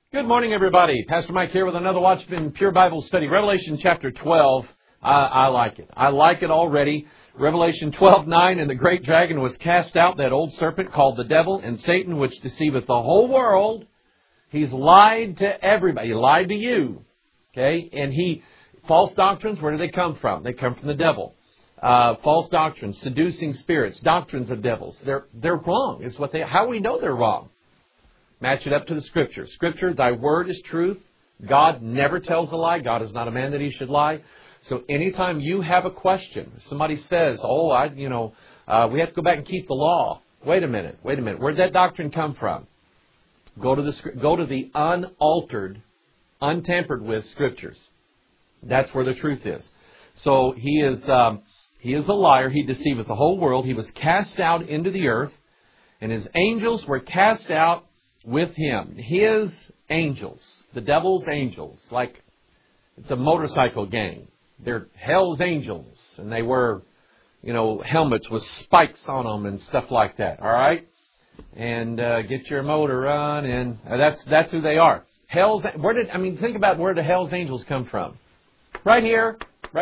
Good morning, everybody. Pastor Mike here with another Watchman Pure Bible Study. Revelation chapter 12. I like it. I like it already. Revelation 12:9, and the great dragon was cast out, that old serpent called the devil and Satan, which deceiveth the whole world. He's lied to everybody. He lied to you. Okay? And false doctrines, where do they come from? They come from the devil. False doctrines, seducing spirits, doctrines of devils. They're wrong. Is how we know they're wrong. Match it up to the Scripture. Scripture, thy word is truth. God never tells a lie. God is not a man that he should lie. So anytime you have a question, somebody says, we have to go back and keep the law. Wait a minute. Where'd that doctrine come from? Go to the unaltered, untampered with Scriptures. That's where the truth is. So he is a liar. He deceiveth the whole world. He was cast out into the earth, and his angels were cast out with him. His angels, the devil's angels, like it's a motorcycle gang. They're hell's angels, and they wear, helmets with spikes on them and stuff like that. All right, and get your motor running. That's who they are. Think about where the hell's angels come from. Right here.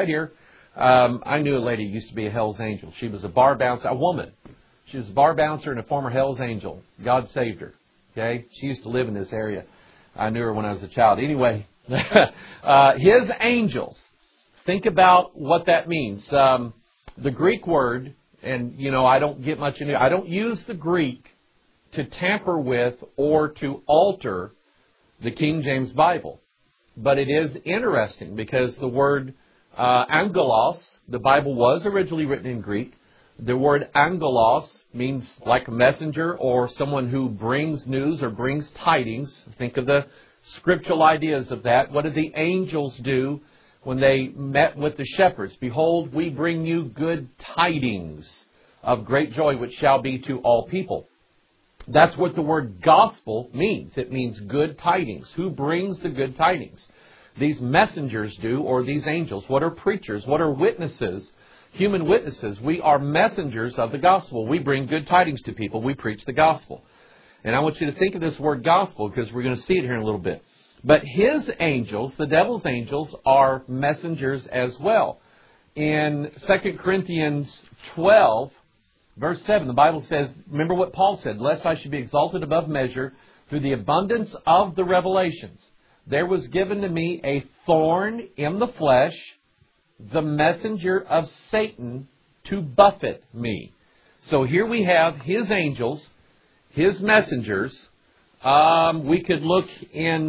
I knew a lady who used to be a hell's angel. She was a bar bouncer, a woman. She was a bar bouncer and a former hell's angel. God saved her. Okay, she used to live in this area. I knew her when I was a child. Anyway, his angels. Think about what that means. The Greek word, and I don't get much into it. I don't use the Greek to tamper with or to alter the King James Bible. But it is interesting because the word angelos, the Bible was originally written in Greek. The word angelos means like a messenger or someone who brings news or brings tidings. Think of the scriptural ideas of that. What did the angels do when they met with the shepherds? Behold, we bring you good tidings of great joy, which shall be to all people. That's what the word gospel means. It means good tidings. Who brings the good tidings? These messengers do, or these angels. What are preachers? What are witnesses? Human witnesses. We are messengers of the gospel. We bring good tidings to people. We preach the gospel. And I want you to think of this word gospel because we're going to see it here in a little bit. But his angels, the devil's angels, are messengers as well. In 2 Corinthians 12, verse 7, the Bible says, remember what Paul said, lest I should be exalted above measure through the abundance of the revelations. There was given to me a thorn in the flesh, the messenger of Satan to buffet me. So here we have his angels, his messengers. We could look in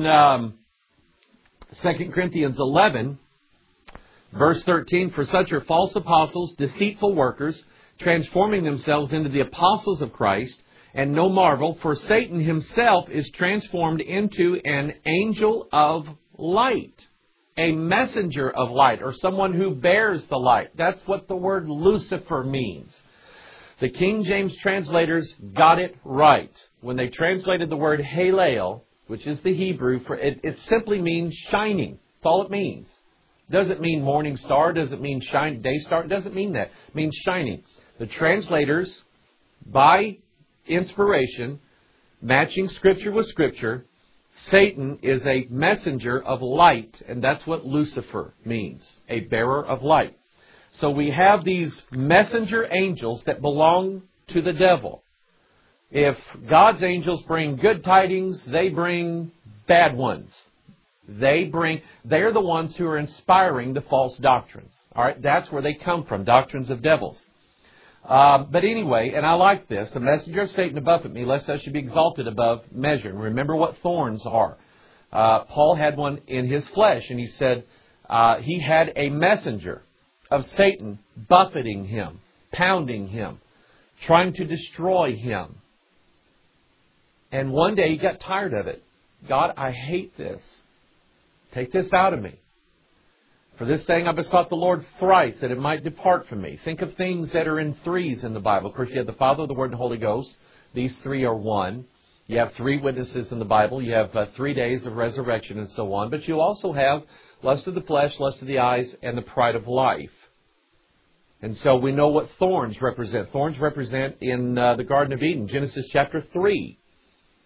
2 Corinthians 11, verse 13. For such are false apostles, deceitful workers, transforming themselves into the apostles of Christ. And no marvel, for Satan himself is transformed into an angel of light. A messenger of light, or someone who bears the light. That's what the word Lucifer means. The King James translators got it right. When they translated the word Halel, which is the Hebrew, for it simply means shining. That's all it means. Doesn't mean morning star, doesn't mean day star, it doesn't mean that. It means shining. The translators, by inspiration, matching Scripture with Scripture, Satan is a messenger of light, and that's what Lucifer means, a bearer of light. So we have these messenger angels that belong to the devil. If God's angels bring good tidings, they bring bad ones. They're the ones who are inspiring the false doctrines. All right, that's where they come from, doctrines of devils. But anyway, and I like this, a messenger of Satan to buffet me, lest I should be exalted above measure. And remember what thorns are. Paul had one in his flesh, and he said he had a messenger of Satan buffeting him, pounding him, trying to destroy him. And one day he got tired of it. God, I hate this. Take this out of me. For this saying I besought the Lord thrice, that it might depart from me. Think of things that are in threes in the Bible. Of course, you have the Father, the Word, and the Holy Ghost. These three are one. You have three witnesses in the Bible. You have 3 days of resurrection and so on. But you also have lust of the flesh, lust of the eyes, and the pride of life. And so we know what thorns represent. Thorns represent in the Garden of Eden, Genesis chapter 3.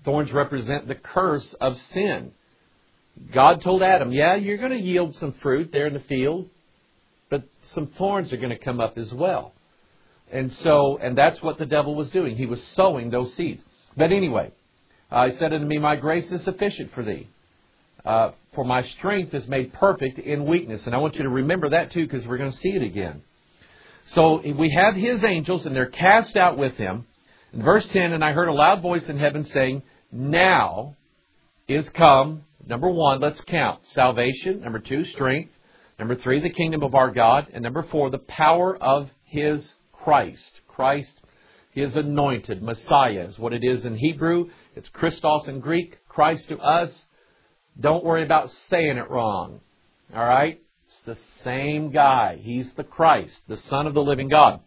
Thorns represent the curse of sin. God told Adam, yeah, you're going to yield some fruit there in the field, but some thorns are going to come up as well. And that's what the devil was doing. He was sowing those seeds. But anyway, he said unto me, my grace is sufficient for thee. For my strength is made perfect in weakness. And I want you to remember that too, because we're going to see it again. So we have His angels, and they're cast out with Him. In verse 10, and I heard a loud voice in heaven saying, now is come, number 1, let's count, salvation. Number 2, strength. Number 3, the kingdom of our God. And number 4, the power of His Christ. Christ, His anointed. Messiah is what it is in Hebrew. It's Christos in Greek. Christ to us. Don't worry about saying it wrong. All right? It's the same guy. He's the Christ, the Son of the living God.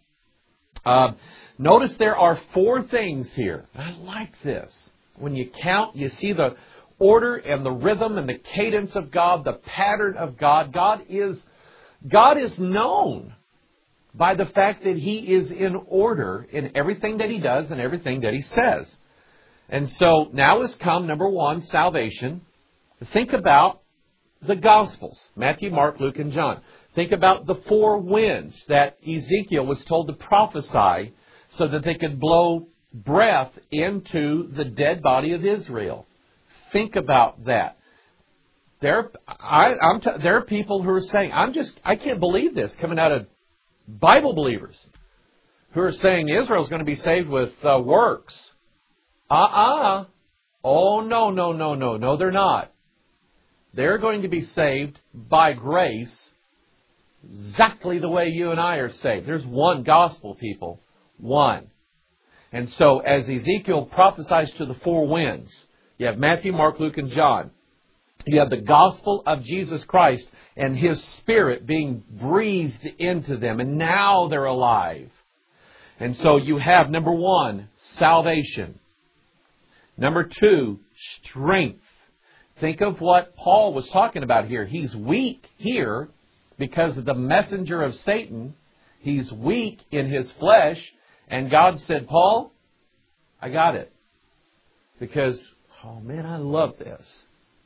Notice there are 4 things here. I like this. When you count, you see the order and the rhythm and the cadence of God, the pattern of God. God is known by the fact that He is in order in everything that He does and everything that He says. And so now has come, number 1, salvation. Think about the Gospels, Matthew, Mark, Luke, and John. Think about the 4 winds that Ezekiel was told to prophesy so that they could blow breath into the dead body of Israel. Think about that. There are people who are saying, I can't believe this, coming out of Bible believers, who are saying Israel's going to be saved with works. Oh, no, they're not. They're going to be saved by grace exactly the way you and I are saved. There's one gospel, people. One. And so as Ezekiel prophesies to the 4 winds, you have Matthew, Mark, Luke, and John. You have the gospel of Jesus Christ and His Spirit being breathed into them. And now they're alive. And so you have, number 1, salvation. Number 2, strength. Think of what Paul was talking about here. He's weak here because of the messenger of Satan. He's weak in his flesh. And God said, Paul, I got it. Because, oh man, I love this.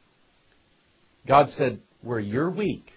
God said, where you're weak,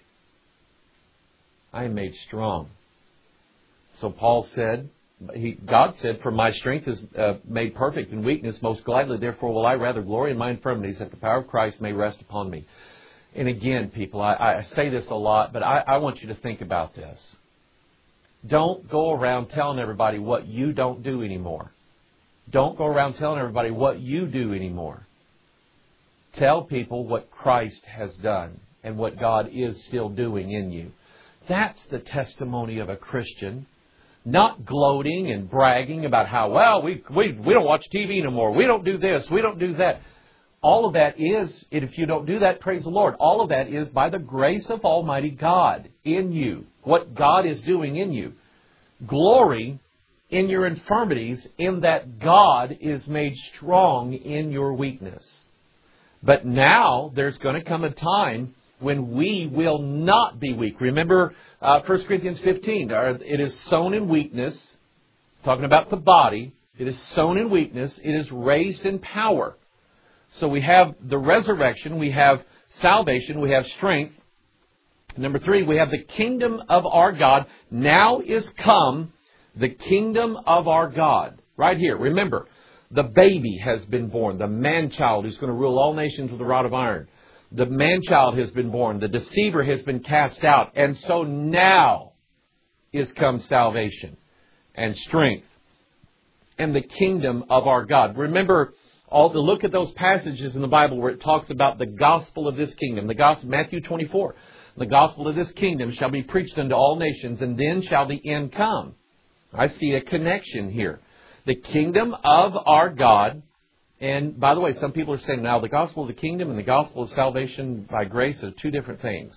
I am made strong. So Paul said, God said, for my strength is made perfect in weakness. Most gladly, therefore, will I rather glory in my infirmities, that the power of Christ may rest upon me. And again, people, I say this a lot, but I want you to think about this. Don't go around telling everybody what you don't do anymore. Don't go around telling everybody what you do anymore. Tell people what Christ has done and what God is still doing in you. That's the testimony of a Christian. Not gloating and bragging about how, well, we don't watch TV no more. We don't do this. We don't do that. All of that is, if you don't do that, praise the Lord, all of that is by the grace of Almighty God in you. What God is doing in you. Glory in your infirmities, in that God is made strong in your weakness. But now there's going to come a time when we will not be weak. Remember 1 Corinthians 15. It is sown in weakness. Talking about the body. It is sown in weakness. It is raised in power. So we have the resurrection. We have salvation. We have strength. Number 3, we have the kingdom of our God. Now is come the kingdom of our God. Right here. Remember, the baby has been born. The man-child who's going to rule all nations with a rod of iron. The man-child has been born. The deceiver has been cast out. And so now is come salvation and strength and the kingdom of our God. Remember, look at those passages in the Bible where it talks about the gospel of this kingdom. The gospel, Matthew 24. The gospel of this kingdom shall be preached unto all nations, and then shall the end come. I see a connection here. The kingdom of our God. And by the way, some people are saying now the gospel of the kingdom and the gospel of salvation by grace are 2 different things.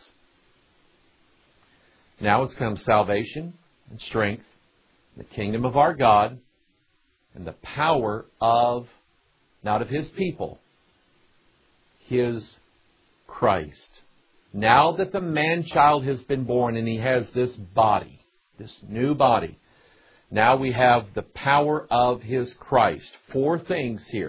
Now has come salvation and strength, the kingdom of our God, and the power of, not of His people, His Christ. Now that the man-child has been born and he has this body, this new body, now we have the power of His Christ. 4 things here.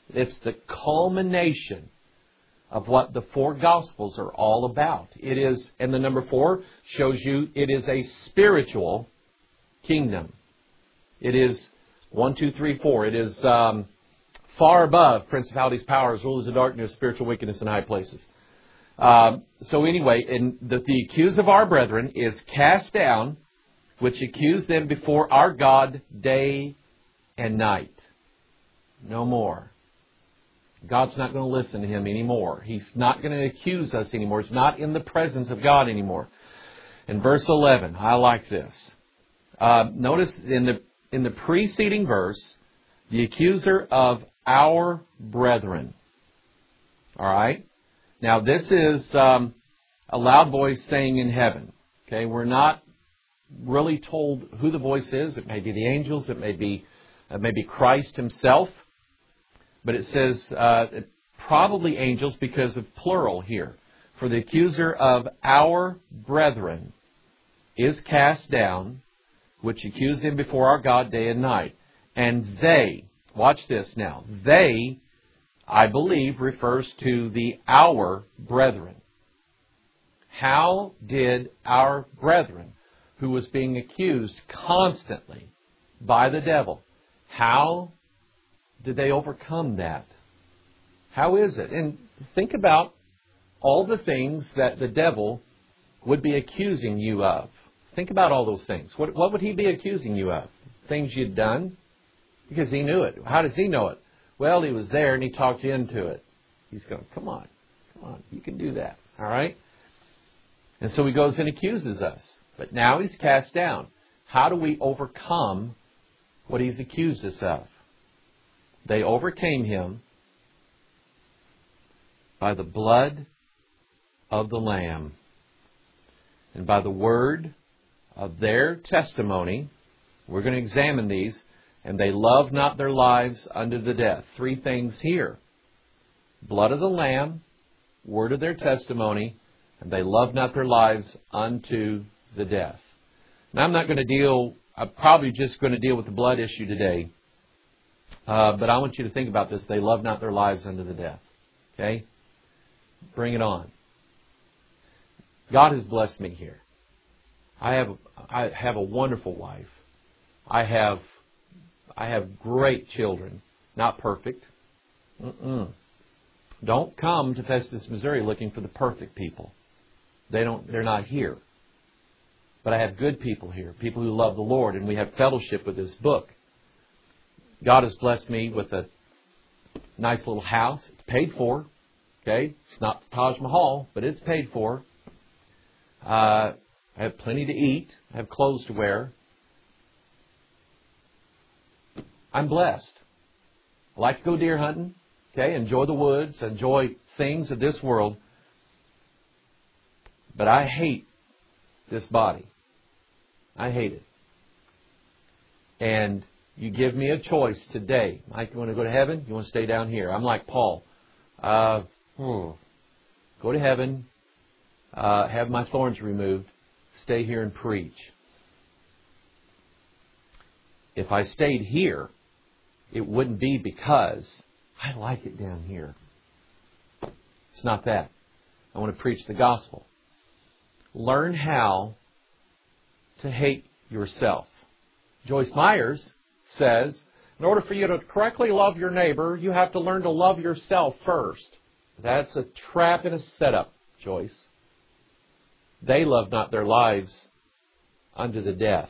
It's the culmination of what the four Gospels are all about. It is, and the number 4 shows you it is a spiritual kingdom. It is 1, 2, 3, 4. It is far above principalities, powers, rulers of darkness, spiritual wickedness in high places. So anyway, and the accuse of our brethren is cast down, which accuse them before our God day and night. No more. God's not going to listen to him anymore. He's not going to accuse us anymore. It's not in the presence of God anymore. In verse 11, I like this. Notice in the preceding verse, the accuser of our brethren. All right? Now, this is a loud voice saying in heaven. Okay? We're not really told who the voice is. It may be the angels. It may be Christ himself. But it says probably angels because of plural here. For the accuser of our brethren is cast down, which accuse him before our God day and night. And they, watch this now, they, I believe, refers to the our brethren. How did our brethren, who was being accused constantly by the devil, how did they overcome that? How is it? And think about all the things that the devil would be accusing you of. Think about all those things. What would he be accusing you of? Things you'd done? Because he knew it. How does he know it? Well, he was there and he talked you into it. He's going, come on, you can do that. All right? And so he goes and accuses us. But now he's cast down. How do we overcome what he's accused us of? They overcame him by the blood of the Lamb and by the word of their testimony. We're going to examine these. And they loved not their lives unto the death. 3 things here. Blood of the Lamb, word of their testimony, and they loved not their lives unto the death. Now I'm probably just going to deal with the blood issue today. But I want you to think about this. They love not their lives unto the death. Okay? Bring it on. God has blessed me here. I have a wonderful wife. I have great children. Not perfect. Don't come to Festus, Missouri looking for the perfect people. They're not here. But I have good people here. People who love the Lord, and we have fellowship with this book. God has blessed me with a nice little house. It's paid for. Okay? It's not the Taj Mahal, but it's paid for. I have plenty to eat. I have clothes to wear. I'm blessed. I like to go deer hunting. Okay? Enjoy the woods. Enjoy things of this world. But I hate this body. I hate it. And you give me a choice today. Mike, you want to go to heaven? You want to stay down here? I'm like Paul. Go to heaven. Have my thorns removed. Stay here and preach. If I stayed here, it wouldn't be because I like it down here. It's not that. I want to preach the gospel. Learn how to hate yourself. Joyce Myers says, in order for you to correctly love your neighbor, you have to learn to love yourself first. That's a trap and a setup, Joyce. They love not their lives unto the death.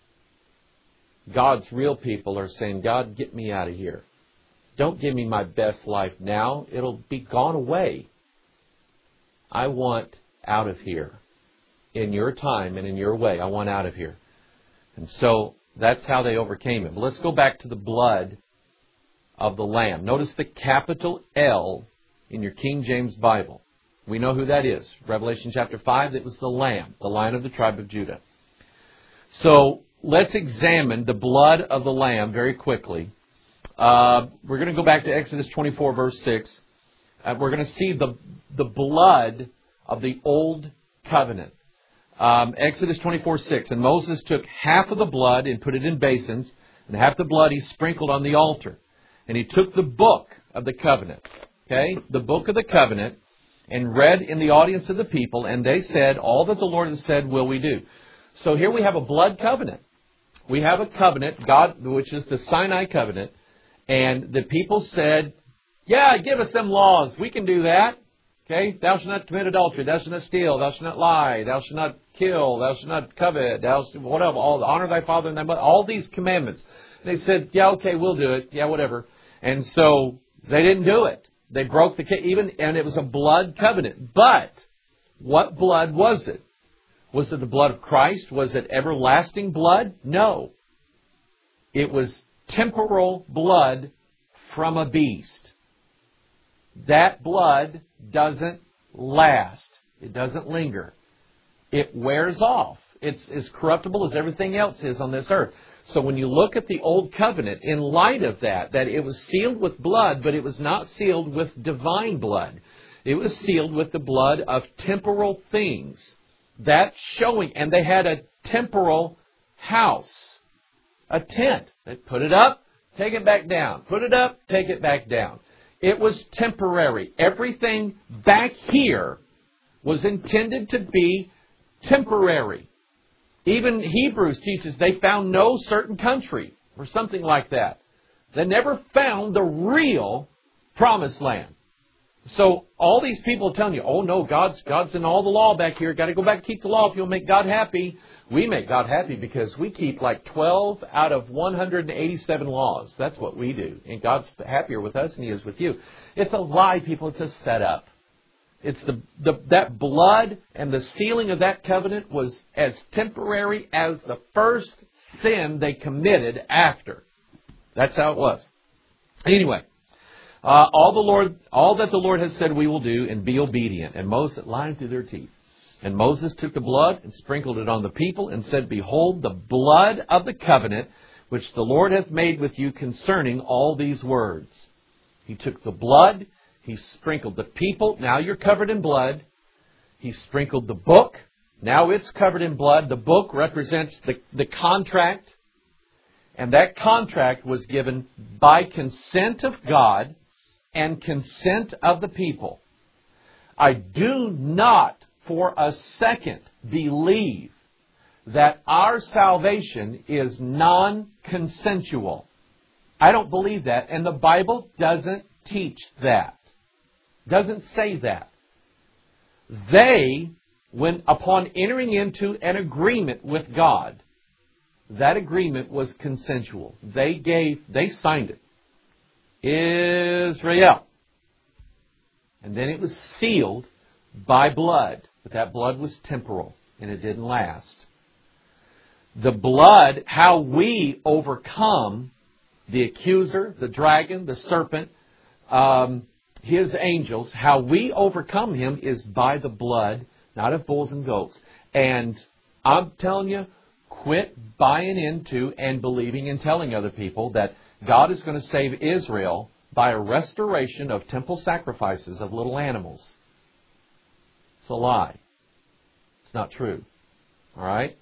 God's real people are saying, God, get me out of here. Don't give me my best life now. It'll be gone away. I want out of here. In your time and in your way, I want out of here. And so that's how they overcame him. Let's go back to the blood of the Lamb. Notice the capital L in your King James Bible. We know who that is. Revelation chapter 5, it was the Lamb, the Lion of the tribe of Judah. So let's examine the blood of the Lamb very quickly. We're going to go back to Exodus 24, verse 6. We're going to see the blood of the Old Covenant. Exodus 24, 6. And Moses took half of the blood and put it in basins, and half the blood he sprinkled on the altar. And he took the book of the covenant. Okay? The book of the covenant, and read in the audience of the people, and they said, all that the Lord has said will we do. So here we have a blood covenant. We have a covenant, God, which is the Sinai covenant, and the people said, yeah, give us them laws. We can do that. Okay? Thou shalt not commit adultery. Thou shalt not steal. Thou shalt not lie. Thou shalt not kill. Thou shalt not covet. Thou shalt, whatever. Honor thy father and thy mother. All these commandments. They said, yeah, okay, we'll do it. Yeah, whatever. And so they didn't do it. They broke and it was a blood covenant. But what blood was it? Was it the blood of Christ? Was it everlasting blood? No. It was temporal blood from a beast. That blood doesn't last. It doesn't linger. It wears off. It's as corruptible as everything else is on this earth. So when you look at the Old Covenant, in light of that it was sealed with blood, but it was not sealed with divine blood. It was sealed with the blood of temporal things. That's showing, and they had a temporal house, a tent. They put it up, take it back down. Put it up, take it back down. It was temporary. Everything back here was intended to be temporary. Even Hebrews teaches they found no certain country or something like that. They never found the real promised land. So all these people are telling you, oh no, God's in all the law back here. Got to go back and keep the law if you'll make God happy. We make God happy because we keep like 12 out of 187 laws. That's what we do. And God's happier with us than He is with you. It's a lie, people. It's a setup. It's that blood and the sealing of that covenant was as temporary as the first sin they committed after. That's how it was. Anyway, all that the Lord has said we will do, and be obedient. And Moses lied through their teeth. And Moses took the blood and sprinkled it on the people and said, behold, the blood of the covenant which the Lord hath made with you concerning all these words. He took the blood. He sprinkled the people. Now you're covered in blood. He sprinkled the book. Now it's covered in blood. The book represents the contract. And that contract was given by consent of God and consent of the people. I do not for a second believe that our salvation is non-consensual. I don't believe that. And the Bible doesn't teach that. Doesn't say that. They, upon entering into an agreement with God, that agreement was consensual. They signed it. Israel. And then it was sealed by blood. But that blood was temporal, and it didn't last. The blood, how we overcome the accuser, the dragon, the serpent, his angels, how we overcome him is by the blood, not of bulls and goats. And I'm telling you, quit buying into and believing and telling other people that God is going to save Israel by a restoration of temple sacrifices of little animals. It's a lie. It's not true. All right?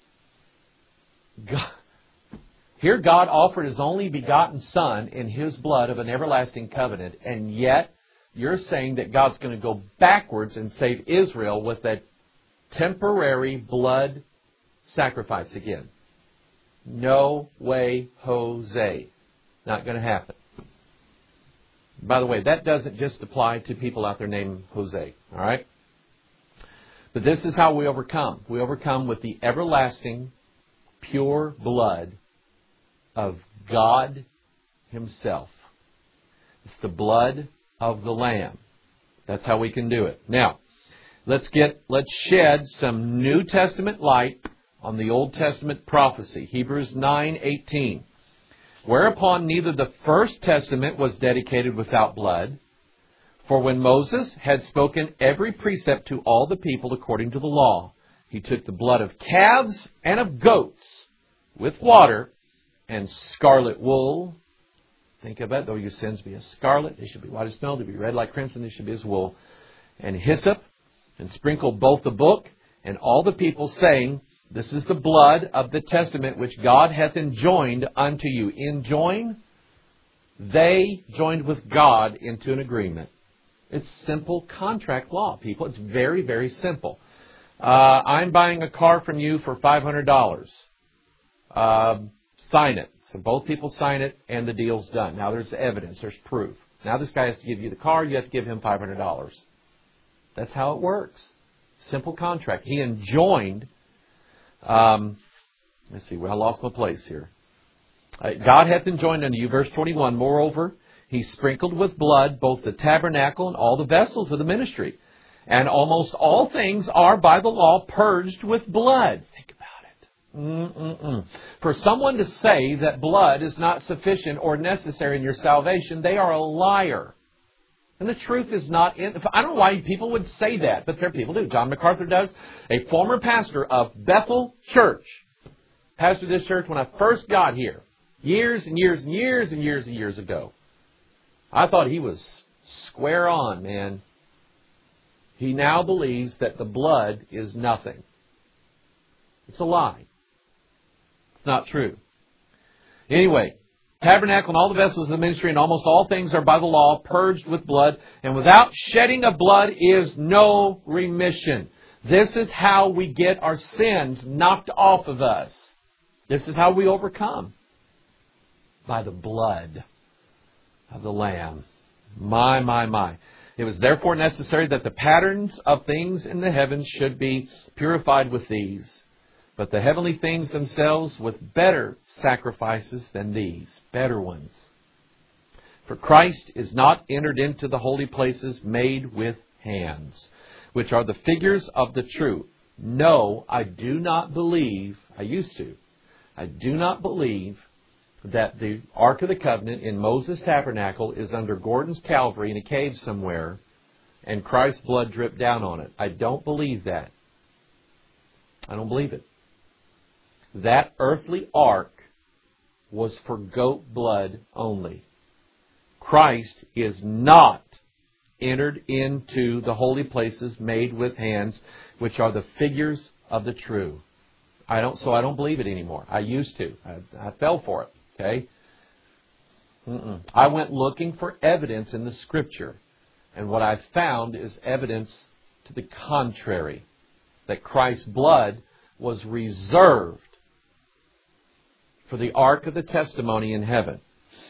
Here God offered His only begotten Son in His blood of an everlasting covenant, and yet you're saying that God's going to go backwards and save Israel with that temporary blood sacrifice again. No way, Jose. Not going to happen. By the way, that doesn't just apply to people out there named Jose. All right? But this is how we overcome. We overcome with the everlasting, pure blood of God Himself. It's the blood of the Lamb. That's how we can do it. Now, let's shed some New Testament light on the Old Testament prophecy. Hebrews 9:18. Whereupon neither the first testament was dedicated without blood, for when Moses had spoken every precept to all the people according to the law, he took the blood of calves and of goats with water and scarlet wool. Think of it, though your sins be as scarlet, they should be white as snow, they be red like crimson, they should be as wool. And hyssop, and sprinkled both the book and all the people, saying, this is the blood of the testament which God hath enjoined unto you. Enjoin? They joined with God into an agreement. It's simple contract law, people. It's very, very simple. I'm buying a car from you for $500. Sign it. So both people sign it, and the deal's done. Now there's evidence. There's proof. Now this guy has to give you the car. You have to give him $500. That's how it works. Simple contract. He enjoined. Let's see. Well, I lost my place here. God hath enjoined unto you, verse 21, moreover, he sprinkled with blood both the tabernacle and all the vessels of the ministry. And almost all things are by the law purged with blood. Think about it. For someone to say that blood is not sufficient or necessary in your salvation, they are a liar. And the truth is not in... I don't know why people would say that, but there people do. John MacArthur does. A former pastor of Bethel Church. Pastored this church when I first got here. Years and years and years and years and years ago. I thought he was square on, man. He now believes that the blood is nothing. It's a lie. It's not true. Anyway, tabernacle and all the vessels of the ministry and almost all things are by the law purged with blood, and without shedding of blood is no remission. This is how we get our sins knocked off of us. This is how we overcome. By the blood of the Lamb. My. It was therefore necessary that the patterns of things in the heavens should be purified with these, but the heavenly things themselves with better sacrifices than these, better ones. For Christ is not entered into the holy places made with hands, which are the figures of the true. No, I do not believe, I do not believe that the Ark of the Covenant in Moses' tabernacle is under Gordon's Calvary in a cave somewhere and Christ's blood dripped down on it. I don't believe that. I don't believe it. That earthly ark was for goat blood only. Christ is not entered into the holy places made with hands, which are the figures of the true. I don't believe it anymore. I used to. I fell for it. Okay? I went looking for evidence in the Scripture. And what I found is evidence to the contrary. That Christ's blood was reserved for the ark of the testimony in heaven.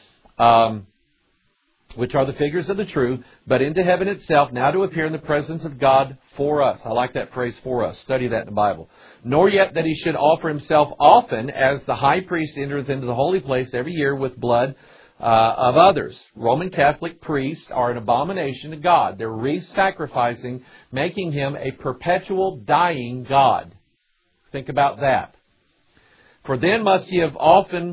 Which are the figures of the true, but into heaven itself, now to appear in the presence of God for us. I like that phrase, for us. Study that in the Bible. Nor yet that he should offer himself often, as the high priest entereth into the holy place every year with blood of others. Roman Catholic priests are an abomination to God. They're re-sacrificing, making him a perpetual dying God. Think about that. For then must he often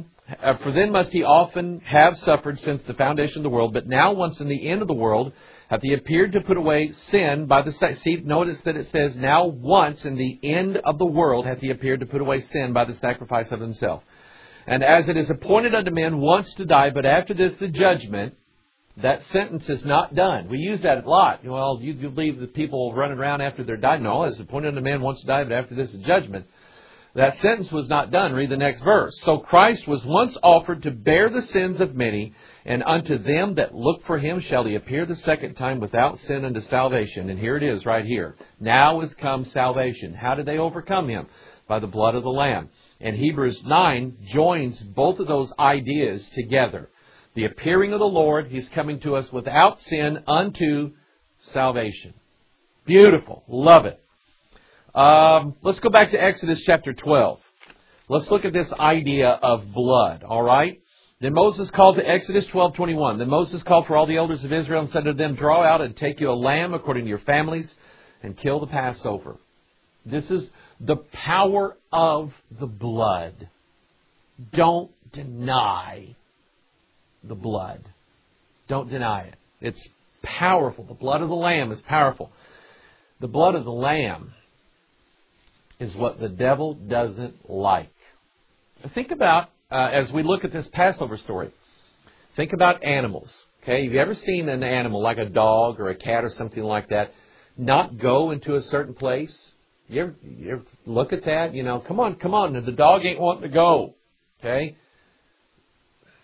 have suffered since the foundation of the world, but now once in the end of the world hath he appeared to put away sin by the... See, notice that it says, now once in the end of the world hath he appeared to put away sin by the sacrifice of himself. And as it is appointed unto men once to die, but after this the judgment, that sentence is not done. We use that a lot. Well, you leave the people running around after they're died. No, it's appointed unto man once to die, but after this the judgment. That sentence was not done. Read the next verse. So Christ was once offered to bear the sins of many, and unto them that look for him shall he appear the second time without sin unto salvation. And here it is right here. Now is come salvation. How did they overcome him? By the blood of the Lamb. And Hebrews 9 joins both of those ideas together. The appearing of the Lord, he's coming to us without sin unto salvation. Beautiful. Love it. Let's go back to Exodus chapter 12. Let's look at this idea of blood, all right? Then Moses called to Exodus 12:21. Then Moses called for all the elders of Israel and said to them, draw out and take you a lamb according to your families and kill the Passover. This is the power of the blood. Don't deny the blood. Don't deny it. It's powerful. The blood of the Lamb is powerful. The blood of the Lamb is what the devil doesn't like. Think about, as we look at this Passover story, think about animals. Okay, have you ever seen an animal like a dog or a cat or something like that not go into a certain place? You ever look at that? You know, come on, the dog ain't wanting to go. Okay?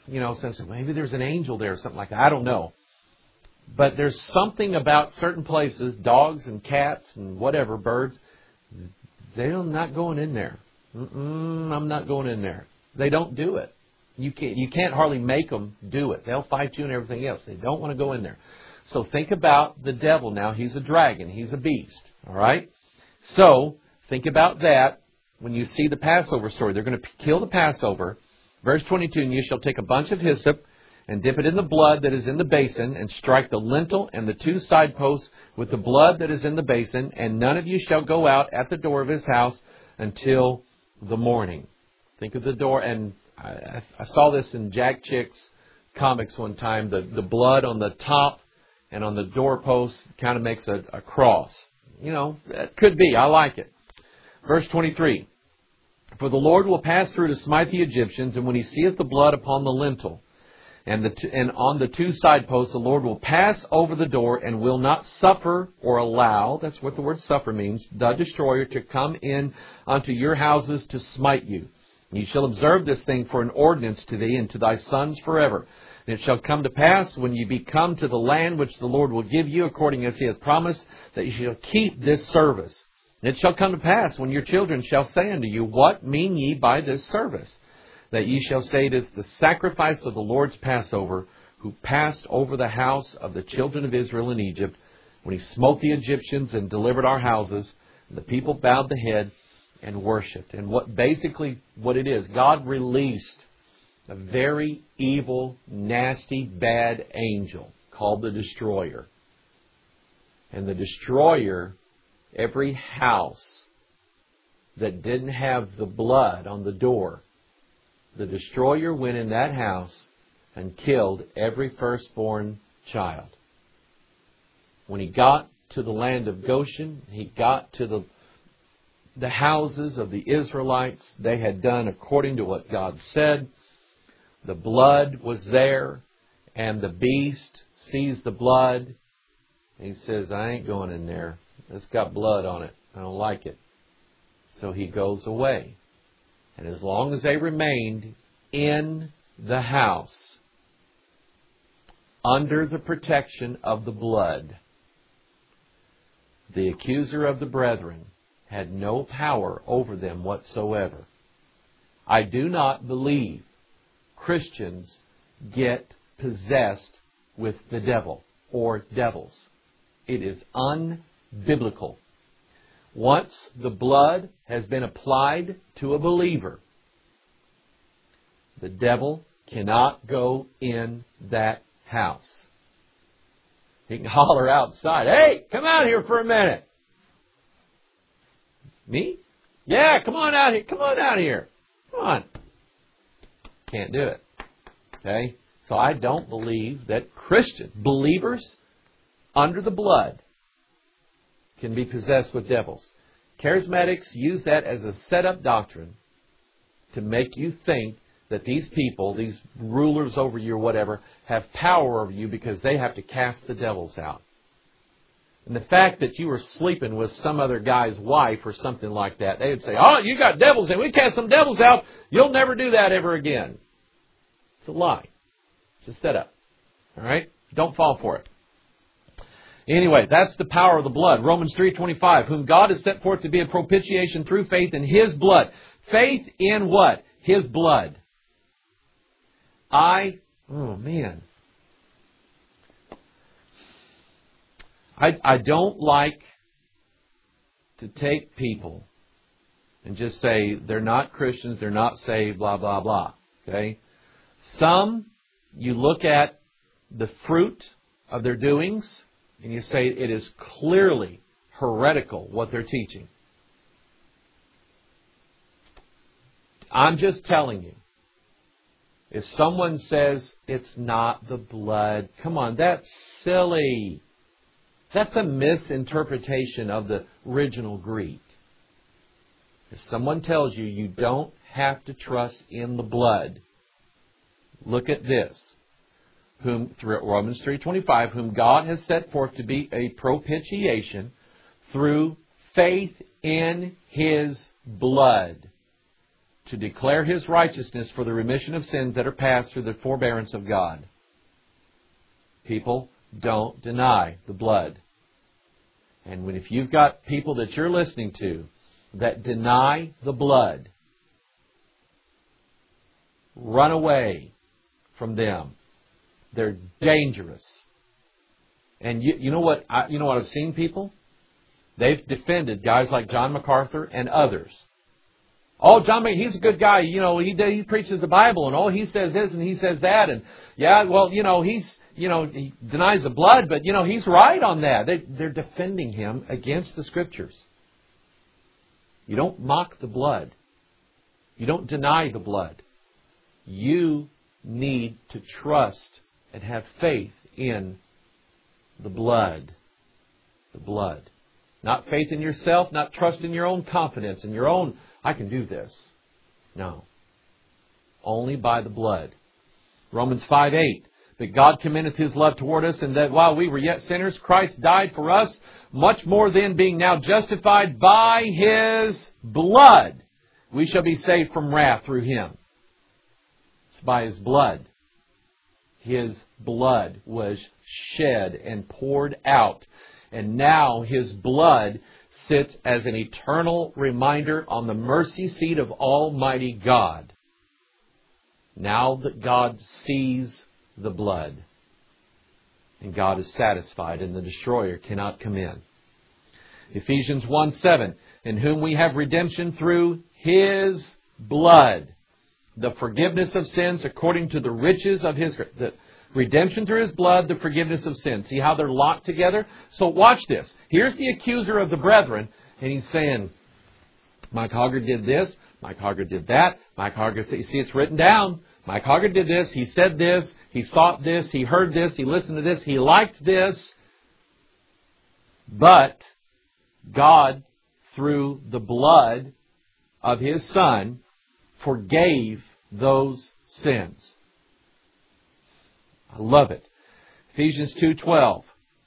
sense of maybe there's an angel there or something like that. I don't know. But there's something about certain places, dogs and cats and whatever, birds, they're not going in there. I'm not going in there. They don't do it. You can't hardly make them do it. They'll fight you and everything else. They don't want to go in there. So think about the devil now. He's a dragon. He's a beast. All right? So think about that when you see the Passover story. They're going to kill the Passover. Verse 22, and you shall take a bunch of hyssop and dip it in the blood that is in the basin, and strike the lintel and the 2 side posts with the blood that is in the basin, and none of you shall go out at the door of his house until the morning. Think of the door, and I saw this in Jack Chick's comics one time. The blood on the top and on the doorpost kind of makes a cross. That could be. I like it. Verse 23, for the Lord will pass through to smite the Egyptians, and when he seeth the blood upon the lintel, and on the 2 side posts, the Lord will pass over the door and will not suffer or allow, that's what the word suffer means, the destroyer to come in unto your houses to smite you. Ye shall observe this thing for an ordinance to thee and to thy sons forever. And it shall come to pass when ye be come to the land which the Lord will give you, according as he hath promised, that ye shall keep this service. And it shall come to pass when your children shall say unto you, what mean ye by this service? That ye shall say, it is the sacrifice of the Lord's Passover, who passed over the house of the children of Israel in Egypt, when he smote the Egyptians and delivered our houses. And the people bowed the head and worshipped. And what it is, God released a very evil, nasty, bad angel called the destroyer. And the destroyer, every house that didn't have the blood on the door, the destroyer went in that house and killed every firstborn child. When he got to the land of Goshen, he got to the houses of the Israelites. They had done according to what God said. The blood was there, and the beast sees the blood. And he says, I ain't going in there. It's got blood on it. I don't like it. So he goes away. And as long as they remained in the house, under the protection of the blood, the accuser of the brethren had no power over them whatsoever. I do not believe Christians get possessed with the devil or devils. It is unbiblical. Once the blood has been applied to a believer, the devil cannot go in that house. He can holler outside, hey, come out here for a minute. Me? Yeah, come on out here. Come on out here. Come on. Can't do it. Okay? So I don't believe that Christian believers under the blood can be possessed with devils. Charismatics use that as a set-up doctrine to make you think that these people, these rulers over you or whatever, have power over you because they have to cast the devils out. And the fact that you were sleeping with some other guy's wife or something like that, they would say, oh, you got devils in. We cast some devils out. You'll never do that ever again. It's a lie. It's a setup. All right? Don't fall for it. Anyway, that's the power of the blood. Romans 3:25, whom God has set forth to be a propitiation through faith in His blood. Faith in what? His blood. I don't like to take people and just say they're not Christians, they're not saved, blah, blah, blah. Okay? Some, you look at the fruit of their doings and you say it is clearly heretical what they're teaching. I'm just telling you. If someone says it's not the blood, come on, that's silly. That's a misinterpretation of the original Greek. If someone tells you you don't have to trust in the blood, look at this. Through Romans 3:25, whom God has set forth to be a propitiation through faith in His blood. to declare His righteousness for the remission of sins that are passed through the forbearance of God. People don't deny the blood. And if you've got people that you're listening to that deny the blood, run away from them. They're dangerous. And you know what? I've seen people? They've defended guys like John MacArthur and others. Oh, John, he's a good guy. He preaches the Bible, and he says this and he says that, and he denies the blood, but he's right on that. They're defending him against the Scriptures. You don't mock the blood. You don't deny the blood. You need to trust and have faith in the blood. The blood. Not faith in yourself, not trust in your own confidence, in your own, I can do this. No. Only by the blood. Romans 5:8. That God commendeth His love toward us, and that while we were yet sinners, Christ died for us. Much more then, being now justified by His blood, we shall be saved from wrath through Him. It's by His blood. His blood was shed and poured out. And now His blood sits as an eternal reminder on the mercy seat of Almighty God. Now that God sees the blood, and God is satisfied, and the destroyer cannot come in. Ephesians 1:7, in whom we have redemption through His blood, the forgiveness of sins according to the riches of His grace. The redemption through His blood, the forgiveness of sins. See how they're locked together? So watch this. Here's the accuser of the brethren, and he's saying, Mike Hoggard did this, Mike Hoggard did that, Mike Hoggard, you see it's written down. Mike Hoggard did this, he said this, he thought this, he heard this, he listened to this, he liked this. But God, through the blood of His Son, forgave those sins. I love it. Ephesians 2:12.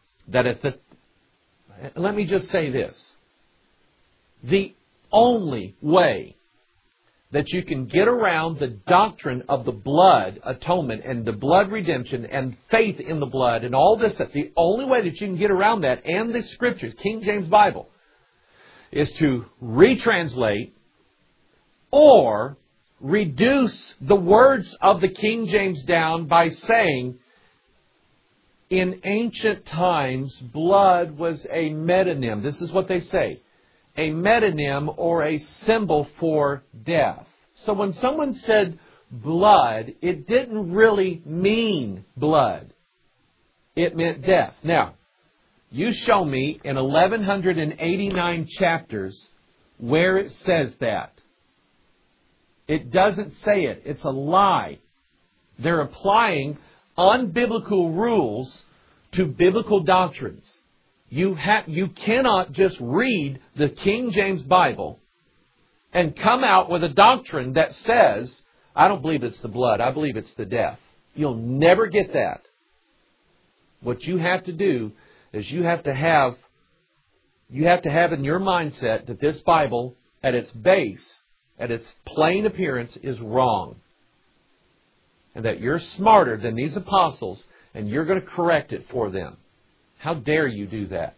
Let me just say this. The only way that you can get around the doctrine of the blood atonement and the blood redemption and faith in the blood and all this stuff, the only way that you can get around that and the Scriptures, King James Bible, is to retranslate or reduce the words of the King James down by saying, in ancient times, blood was a metonym. This is what they say. A metonym or a symbol for death. So when someone said blood, it didn't really mean blood. It meant death. Now, you show me in 1189 chapters where it says that. It doesn't say it. It's a lie. They're applying unbiblical rules to biblical doctrines. You cannot just read the King James Bible and come out with a doctrine that says, I don't believe it's the blood, I believe it's the death. You'll never get that. What you have to do is you have to have in your mindset that this Bible, at its base, at its plain appearance, is wrong. And that you're smarter than these apostles, and you're going to correct it for them. How dare you do that?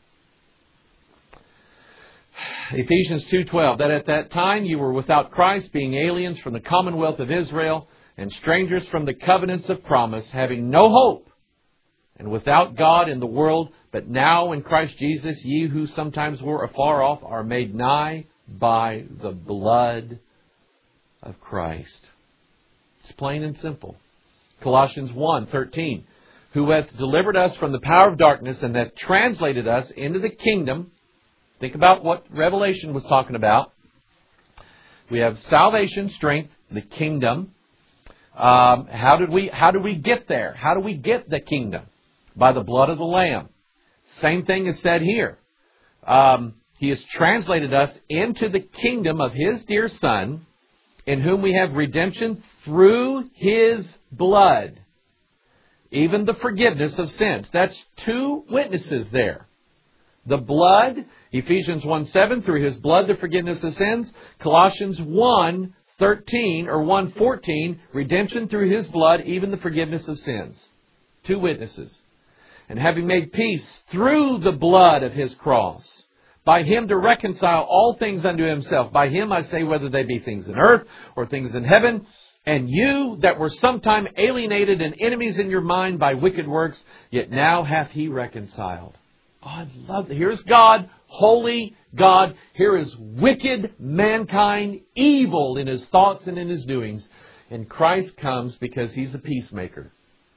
Ephesians 2:12, that at that time you were without Christ, being aliens from the commonwealth of Israel, and strangers from the covenants of promise, having no hope, and without God in the world, but now in Christ Jesus, ye who sometimes were afar off are made nigh by the blood of Christ. It's plain and simple. Colossians 1:13, who hath delivered us from the power of darkness and hath translated us into the kingdom. Think about what Revelation was talking about. We have salvation, strength, the kingdom. How did we get there? How do we get the kingdom? By the blood of the Lamb. Same thing is said here. He has translated us into the kingdom of His dear Son, in whom we have redemption through His blood, even the forgiveness of sins. That's two witnesses there. The blood, Ephesians 1:7, through His blood, the forgiveness of sins. Colossians 1, 13 or 1:14, redemption through His blood, even the forgiveness of sins. Two witnesses. And having made peace through the blood of His cross, by Him to reconcile all things unto Himself. By Him I say, whether they be things in earth or things in heaven. And you that were sometime alienated and enemies in your mind by wicked works, yet now hath He reconciled. Oh, I love that. Here's God, holy God. Here is wicked mankind, evil in his thoughts and in his doings. And Christ comes because He's a peacemaker.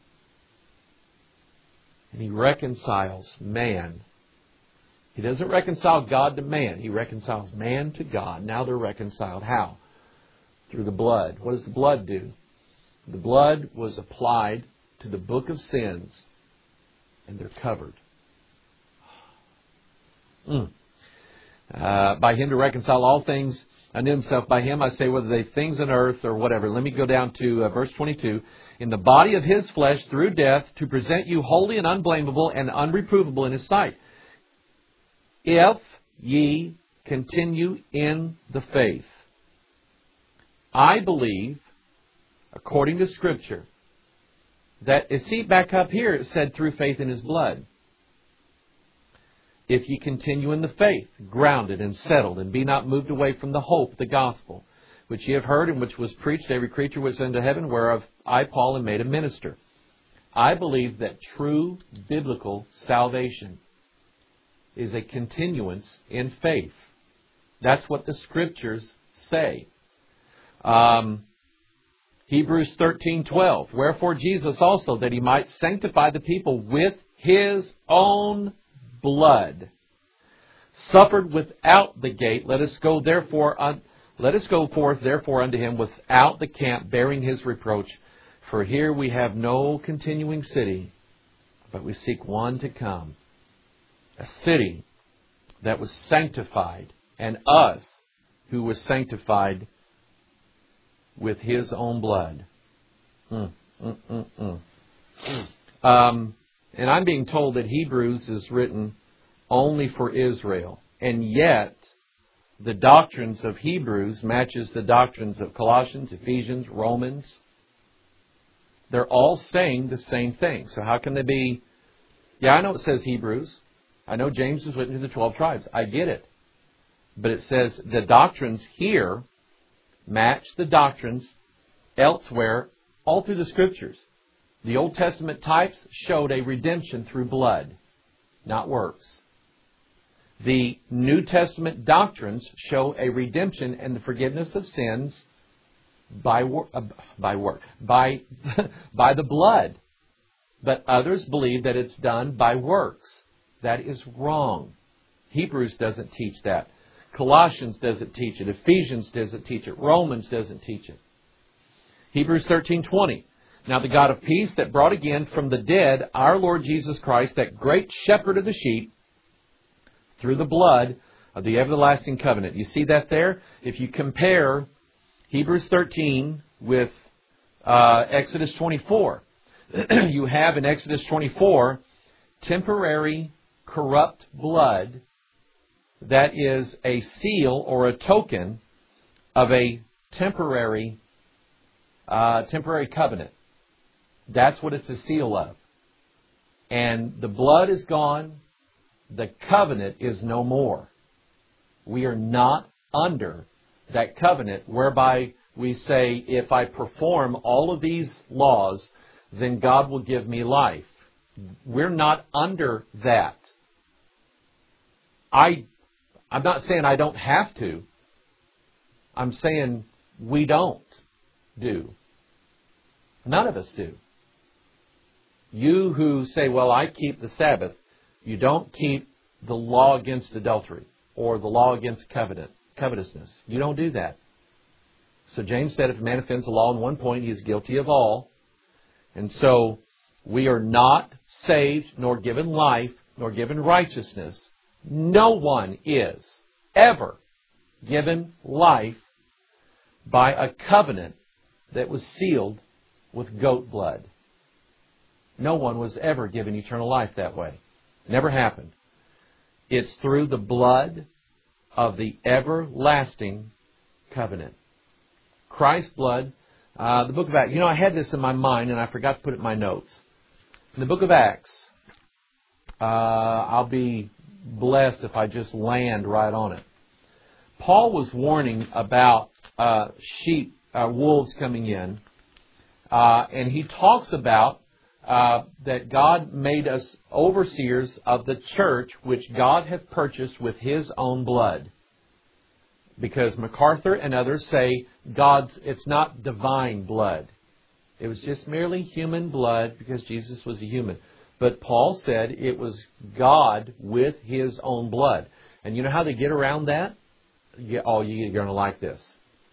And He reconciles man. He doesn't reconcile God to man. He reconciles man to God. Now they're reconciled. How? Through the blood. What does the blood do? The blood was applied to the book of sins, and they're covered. By Him to reconcile all things unto Himself. By Him I say, whether they things in earth or whatever. Let me go down to verse 22. In the body of His flesh through death, to present you holy and unblameable and unreprovable in His sight. If ye continue in the faith. I believe, according to Scripture, that, see, back up here it said through faith in His blood. If ye continue in the faith, grounded and settled, and be not moved away from the hope of the gospel, which ye have heard, and which was preached to every creature which is unto heaven, whereof I, Paul, am made a minister. I believe that true biblical salvation is a continuance in faith. That's what the Scriptures say. Hebrews 13:12. Wherefore Jesus also, that He might sanctify the people with His own blood, suffered without the gate. Let us go forth therefore unto Him without the camp, bearing His reproach. For here we have no continuing city, but we seek one to come. A city that was sanctified, and us who was sanctified with His own blood. And I'm being told that Hebrews is written only for Israel. And yet, the doctrines of Hebrews matches the doctrines of Colossians, Ephesians, Romans. They're all saying the same thing. So how can they be... Yeah, I know it says Hebrews. I know James is written to the 12 tribes. I get it. But it says the doctrines here match the doctrines elsewhere, all through the Scriptures. The Old Testament types showed a redemption through blood, not works. The New Testament doctrines show a redemption and the forgiveness of sins by the blood. But others believe that it's done by works. That is wrong. Hebrews doesn't teach that. Colossians doesn't teach it. Ephesians doesn't teach it. Romans doesn't teach it. Hebrews 13:20. Now the God of peace that brought again from the dead our Lord Jesus Christ, that great shepherd of the sheep, through the blood of the everlasting covenant. You see that there? If you compare Hebrews 13 with Exodus 24, you have in Exodus 24 temporary corrupt blood that is a seal or a token of a temporary covenant. That's what it's a seal of. And the blood is gone. The covenant is no more. We are not under that covenant whereby we say, if I perform all of these laws, then God will give me life. We're not under that. I'm not saying I don't have to. I'm saying we don't do. None of us do. You who say, well, I keep the Sabbath, you don't keep the law against adultery or the law against covetousness. You don't do that. So James said if a man offends the law in one point, he is guilty of all. And so we are not saved, nor given life, nor given righteousness. No one is ever given life by a covenant that was sealed with goat blood. No one was ever given eternal life that way. Never happened. It's through the blood of the everlasting covenant. Christ's blood. The book of Acts. I had this in my mind and I forgot to put it in my notes. In the book of Acts, I'll be blessed if I just land right on it. Paul was warning about wolves coming in. And he talks about that God made us overseers of the church, which God hath purchased with His own blood. Because MacArthur and others say it's not divine blood. It was just merely human blood because Jesus was a human. But Paul said it was God with His own blood. And you know how they get around that? You're going to like this.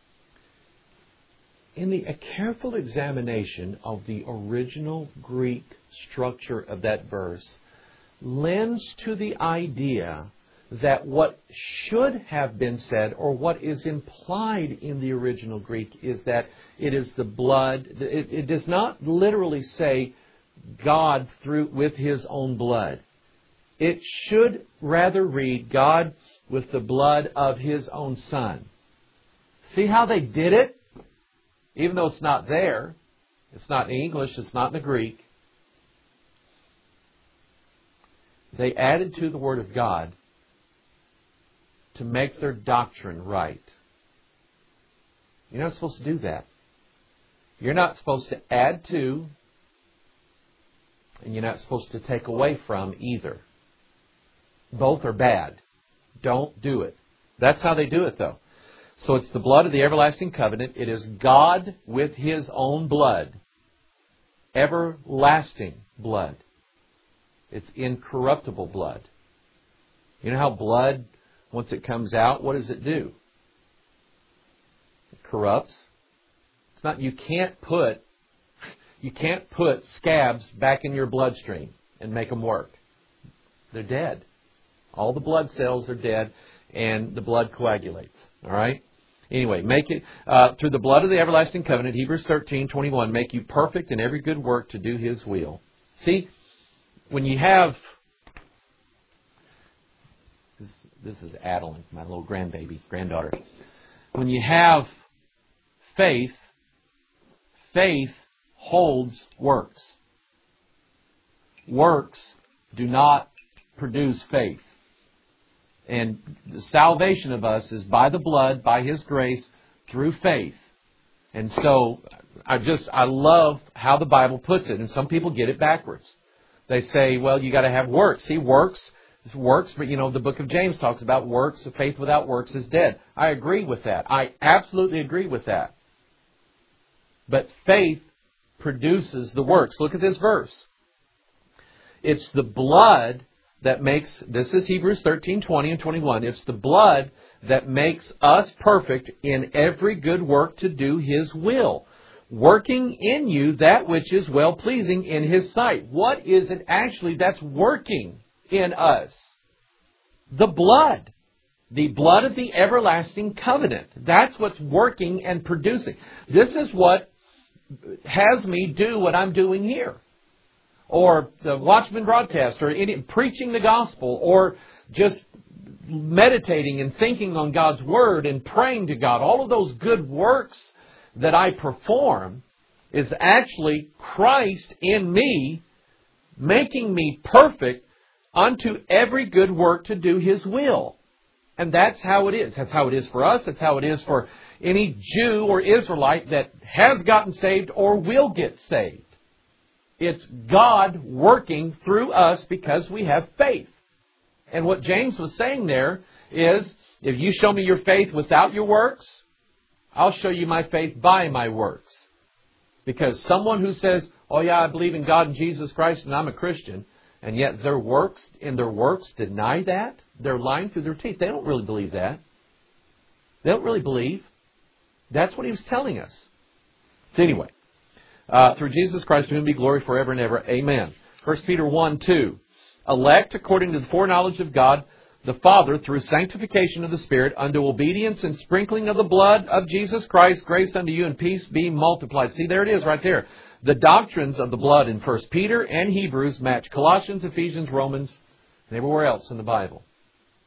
In a careful examination of the original Greek structure of that verse lends to the idea that what should have been said, or what is implied in the original Greek, is that it is the blood. It does not literally say God with His own blood. It should rather read God with the blood of His own Son. See how they did it? Even though it's not there, it's not in English, it's not in the Greek. They added to the Word of God to make their doctrine right. You're not supposed to do that. You're not supposed to add to, and you're not supposed to take away from either. Both are bad. Don't do it. That's how they do it, though. So it's the blood of the everlasting covenant. It is God with His own blood. Everlasting blood. It's incorruptible blood. You know how blood, once it comes out, what does it do? It corrupts. It's not. You can't put scabs back in your bloodstream and make them work. They're dead. All the blood cells are dead, and the blood coagulates. All right. Anyway, make it through the blood of the everlasting covenant. Hebrews 13:21, make you perfect in every good work to do His will. See, when you have this is Adeline, my little granddaughter. When you have faith holds works. Works do not produce faith. And the salvation of us is by the blood, by His grace, through faith. And so I love how the Bible puts it. And some people get it backwards. They say, well, you got to have works. See, works, but the book of James talks about works. Faith without works is dead. I agree with that. I absolutely agree with that. But faith produces the works. Look at this verse. It's the blood that makes, this is Hebrews 13:20 and 21. It's the blood that makes us perfect in every good work to do His will, working in you that which is well-pleasing in His sight. What is it actually that's working in us? The blood. The blood of the everlasting covenant. That's what's working and producing. This is what has me do what I'm doing here. Or the Watchman broadcast, or preaching the gospel, or just meditating and thinking on God's Word and praying to God. All of those good works that I perform is actually Christ in me, making me perfect unto every good work to do His will. And that's how it is. That's how it is for us. That's how it is for any Jew or Israelite that has gotten saved or will get saved. It's God working through us because we have faith. And what James was saying there is, if you show me your faith without your works, I'll show you my faith by my works. Because someone who says, oh yeah, I believe in God and Jesus Christ and I'm a Christian, and yet their works deny that, they're lying through their teeth. They don't really believe that. They don't really believe. That's what he was telling us. So anyway, through Jesus Christ, to whom be glory forever and ever. Amen. 1 Peter 1:2. Elect according to the foreknowledge of God the Father through sanctification of the Spirit unto obedience and sprinkling of the blood of Jesus Christ, grace unto you and peace be multiplied. See, there it is right there. The doctrines of the blood in 1 Peter and Hebrews match Colossians, Ephesians, Romans, and everywhere else in the Bible.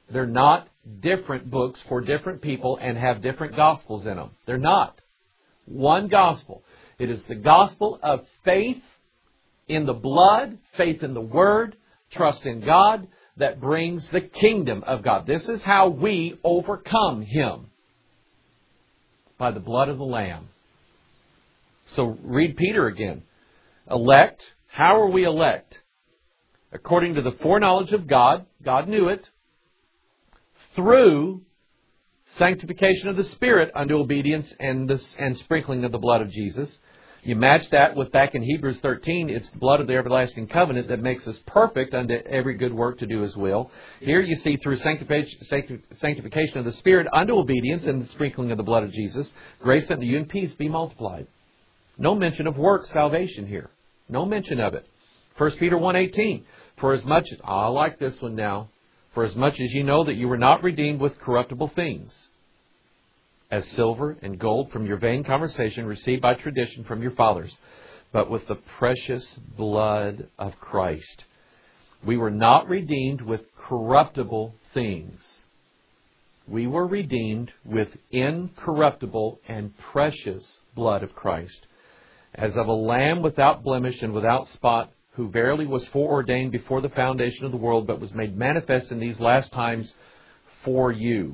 They're not different books for different people and have different gospels in them. They're not. One gospel. It is the gospel of faith in the blood, faith in the Word, trust in God, that brings the kingdom of God. This is how we overcome Him. By the blood of the Lamb. So read Peter again. Elect. How are we elect? According to the foreknowledge of God. God knew it. Through sanctification of the Spirit unto obedience and sprinkling of the blood of Jesus. You match that with back in Hebrews 13, it's the blood of the everlasting covenant that makes us perfect unto every good work to do His will. Here you see through sanctification of the Spirit unto obedience and the sprinkling of the blood of Jesus, grace unto you and peace be multiplied. No mention of works salvation here. No mention of it. 1 Peter 1:18, for as much, I like this one now, for as much as you know that you were not redeemed with corruptible things, as silver and gold from your vain conversation received by tradition from your fathers, but with the precious blood of Christ. We were not redeemed with corruptible things. We were redeemed with incorruptible and precious blood of Christ, as of a lamb without blemish and without spot, who verily was foreordained before the foundation of the world, but was made manifest in these last times for you.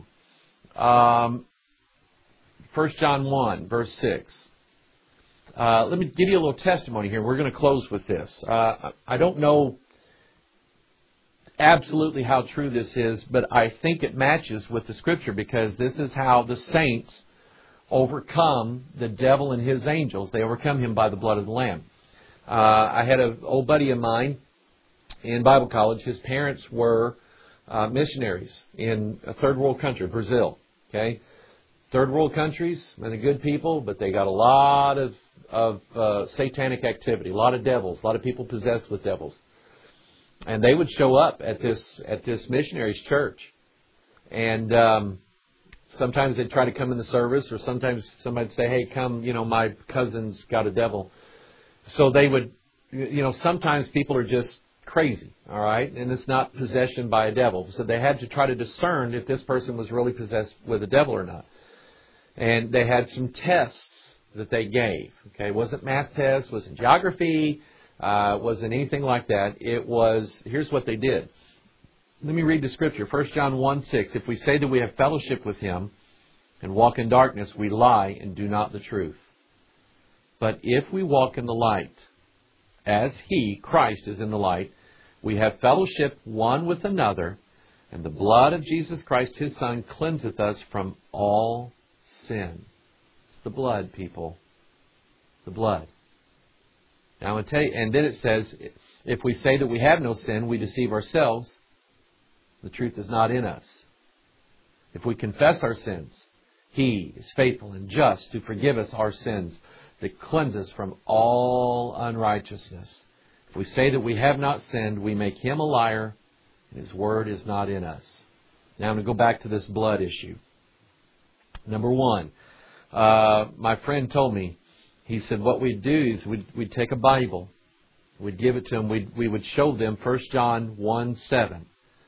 1 John 1, verse 6. Let me give you a little testimony here. We're going to close with this. I don't know absolutely how true this is, but I think it matches with the Scripture, because this is how the saints overcome the devil and his angels. They overcome him by the blood of the Lamb. I had an old buddy of mine in Bible college. His parents were missionaries in a third world country, Brazil. Okay. Third world countries, and the good people, but they got a lot of satanic activity, a lot of devils, a lot of people possessed with devils. And they would show up at this missionary's church. And sometimes they'd try to come in the service, or sometimes somebody'd say, hey, come, my cousin's got a devil. So they would, sometimes people are just crazy, all right? And it's not possession by a devil. So they had to try to discern if this person was really possessed with a devil or not. And they had some tests that they gave. Okay, it wasn't math tests, wasn't geography, wasn't anything like that. It was, here's what they did. Let me read the Scripture. 1 John 1:6. If we say that we have fellowship with Him and walk in darkness, we lie and do not the truth. But if we walk in the light, as He, Christ, is in the light, we have fellowship one with another, and the blood of Jesus Christ, His Son, cleanseth us from all sin. It's the blood, people. The blood. Now I'm going to tell you, and then it says, if we say that we have no sin, we deceive ourselves. The truth is not in us. If we confess our sins, He is faithful and just to forgive us our sins, that cleanse us from all unrighteousness. If we say that we have not sinned, we make Him a liar, and His word is not in us. Now I'm going to go back to this blood issue. Number one, my friend told me, he said what we'd do is we'd take a Bible, we'd give it to them, we would show them 1 John 1:7.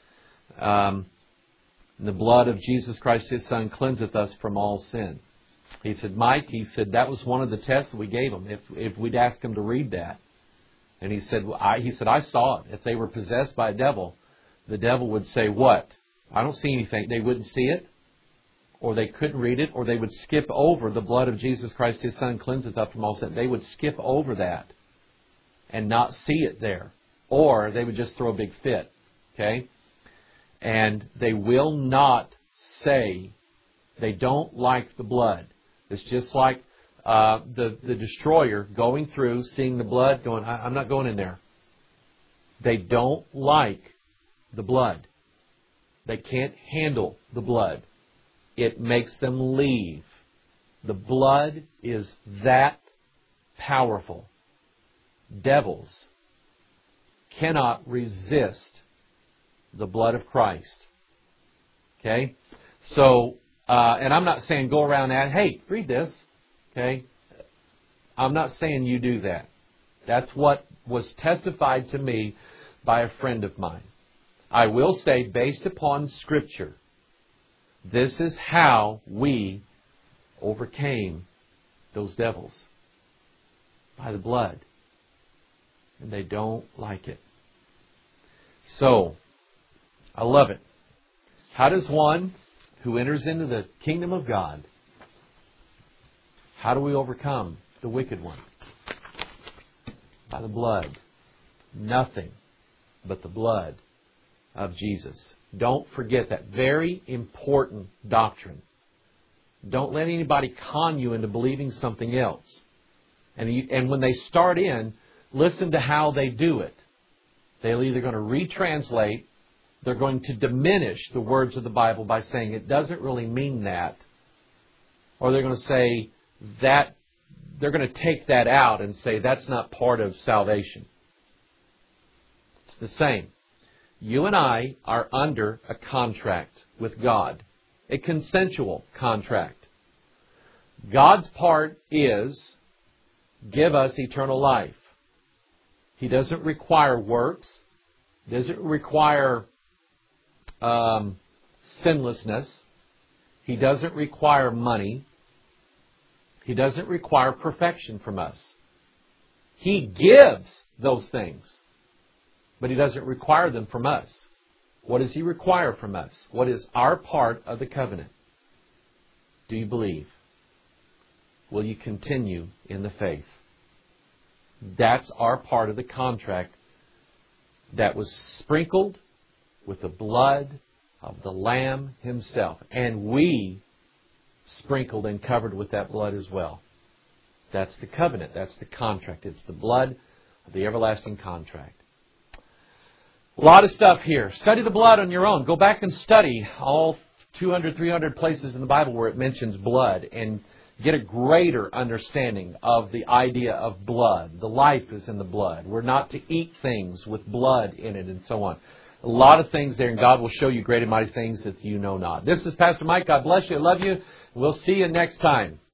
The blood of Jesus Christ, His Son, cleanseth us from all sin. He said, Mike, that was one of the tests we gave them, if we'd ask them to read that. And he said, I saw it. If they were possessed by a devil, the devil would say, what? I don't see anything. They wouldn't see it, or they couldn't read it, or they would skip over the blood of Jesus Christ, His Son, cleanseth us from all sin. They would skip over that and not see it there. Or they would just throw a big fit. Okay? And they will not say they don't like the blood. It's just like the destroyer going through, seeing the blood, going, I'm not going in there. They don't like the blood. They can't handle the blood. It makes them leave. The blood is that powerful. Devils cannot resist the blood of Christ. Okay? So, and I'm not saying go around and, hey, read this. Okay? I'm not saying you do that. That's what was testified to me by a friend of mine. I will say, based upon Scripture, this is how we overcame those devils. By the blood. And they don't like it. So, I love it. How does one who enters into the kingdom of God, how do we overcome the wicked one? By the blood. Nothing but the blood of Jesus. Don't forget that very important doctrine. Don't let anybody con you into believing something else. And when they start in, listen to how they do it. They're either going to retranslate, they're going to diminish the words of the Bible by saying it doesn't really mean that, or they're going to say that, they're going to take that out and say that's not part of salvation. It's the same. You and I are under a contract with God, a consensual contract. God's part is give us eternal life. He doesn't require works, doesn't require sinlessness. He doesn't require money. He doesn't require perfection from us. He gives those things, but He doesn't require them from us. What does He require from us? What is our part of the covenant? Do you believe? Will you continue in the faith? That's our part of the contract that was sprinkled with the blood of the Lamb Himself. And we sprinkled and covered with that blood as well. That's the covenant. That's the contract. It's the blood of the everlasting contract. A lot of stuff here. Study the blood on your own. Go back and study all 200, 300 places in the Bible where it mentions blood and get a greater understanding of the idea of blood. The life is in the blood. We're not to eat things with blood in it and so on. A lot of things there, and God will show you great and mighty things that you know not. This is Pastor Mike. God bless you. I love you. We'll see you next time.